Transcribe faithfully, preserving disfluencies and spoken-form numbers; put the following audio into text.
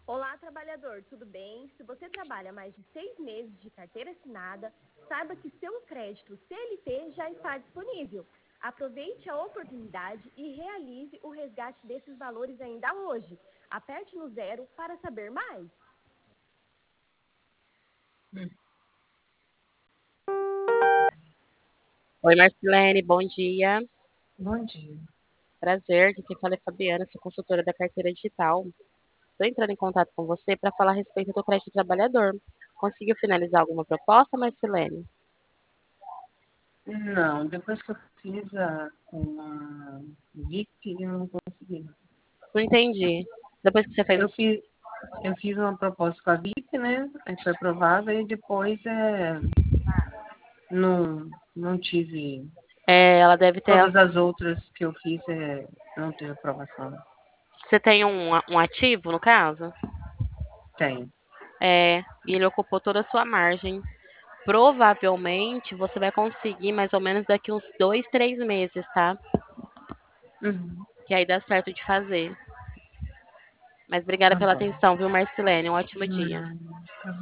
Olá, trabalhador, tudo bem? Se você trabalha mais de seis meses de carteira assinada, saiba que seu crédito C L T já está disponível. Aproveite a oportunidade e realize o resgate desses valores ainda hoje. Aperte no zero para saber mais. Oi, Marcelene, bom dia. Bom dia. Prazer, aqui quem fala é Fabiana, sou consultora da carteira digital. Estou entrando em contato com você para falar a respeito do crédito trabalhador. Conseguiu finalizar alguma proposta, Marcelene? Não, depois que eu fiz a, uma V I P, eu não consegui. Não entendi. Depois que você fez. Eu fiz, eu fiz uma proposta com a V I P, né? Aí foi aprovada e depois é, não, não tive. É, ela deve ter. Todas as outras que eu fiz é, não teve aprovação. Você tem um, um ativo, no caso? Tem. É, e ele ocupou toda a sua margem. Provavelmente você vai conseguir mais ou menos daqui uns dois, três meses, tá? Uhum. Que aí dá certo de fazer. Mas obrigada Tá pela bom. atenção, viu, Marcelene? Um ótimo dia. Hum, tá